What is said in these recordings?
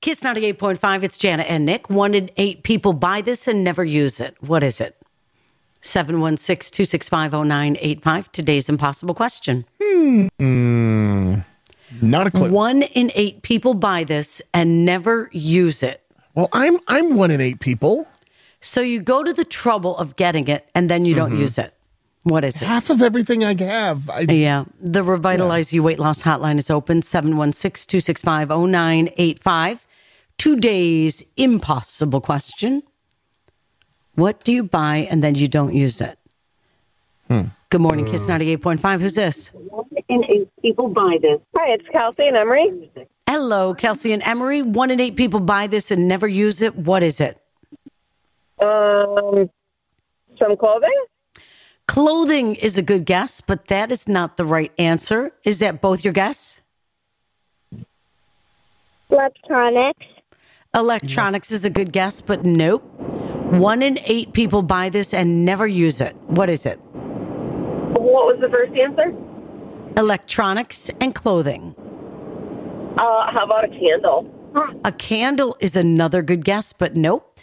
Kiss 98.5, it's Jana and Nick. 1 in 8 people buy this and never use it. What is it? 716-265-0985. Today's impossible question. Not a clue. 1 in 8 people buy this and never use it. Well, I'm 1 in 8 people. So you go to the trouble of getting it and then you don't use it. What is it? Half of everything I have. Yeah. The Revitalize You Weight Loss Hotline is open, 716-265-0985. Today's impossible question. What do you buy and then you don't use it? Good morning, Kiss 98.5. Who's this? 1 in 8 people buy this. Hi, it's Kelsey and Emery. Hello, Kelsey and Emery. 1 in 8 people buy this and never use it. What is it? Some clothing? Clothing is a good guess, but that is not the right answer. Is that both your guess? Electronics. Electronics is a good guess, but nope. 1 in 8 people buy this and never use it. What is it? What was the first answer? Electronics and clothing. How about a candle? A candle is another good guess, but nope.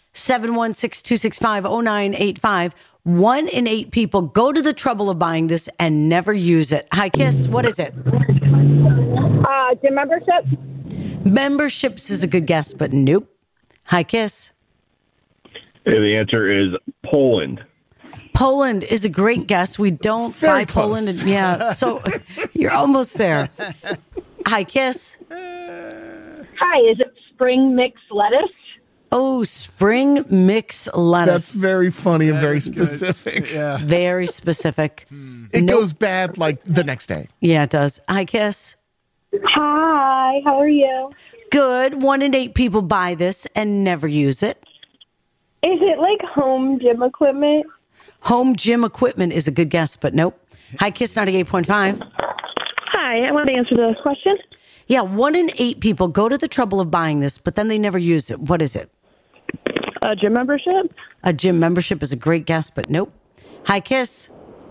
716-265-0985. 1 in 8 people go to the trouble of buying this and never use it. Hi, Kiss. What is it? Gym membership? Memberships is a good guess, but nope. Hi, Kiss. The answer is Poland. Poland is a great guess. We don't Very buy close. Poland. Yeah, so you're almost there. Hi, Kiss. Hi, is it spring mix lettuce? Oh, spring mix lettuce. That's very funny and very specific. Yeah. Very specific. It goes bad like the next day. Yeah, it does. Hi, Kiss. Hi, how are you? Good. 1 in 8 people buy this and never use it. Is it like home gym equipment? Home gym equipment is a good guess, but nope. Hi, Kiss 98.5. Hi, I want to answer the question. Yeah, 1 in 8 people go to the trouble of buying this, but then they never use it. What is it? A gym membership? A gym membership is a great guess, but nope. Hi, Kiss.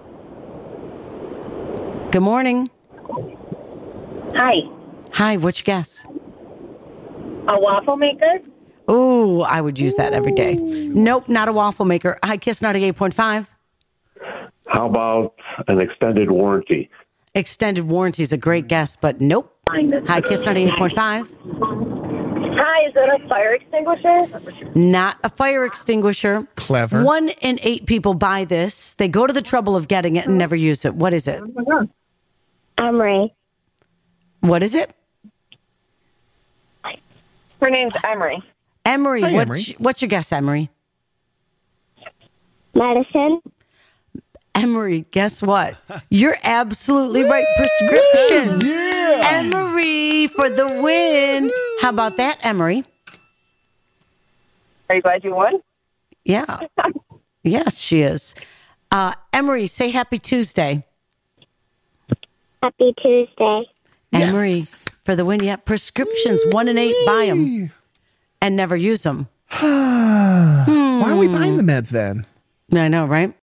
Good morning. Hi. Hi, what's your guess? A waffle maker? Oh, I would use that every day. Nope, not a waffle maker. Hi, Kiss 98.5. How about an extended warranty? Extended warranty is a great guess, but nope. Hi, Kiss 98.5. Hi, is that a fire extinguisher? Not a fire extinguisher. Clever. 1 in 8 people buy this. They go to the trouble of getting it and never use it. What is it? Emery. What is it? Her name's Emery. Emery. Hi, Emery. What's your guess, Emery? Medicine. Emery, guess what? You're absolutely right. Prescriptions. Emery for the win. How about that, Emery? Are you glad you won? Yeah. Yes, she is. Emery, say happy Tuesday. Happy Tuesday. Emery for the win. Yeah, prescriptions. 1 in 8 buy them and never use them. Why are we buying the meds then? I know, right?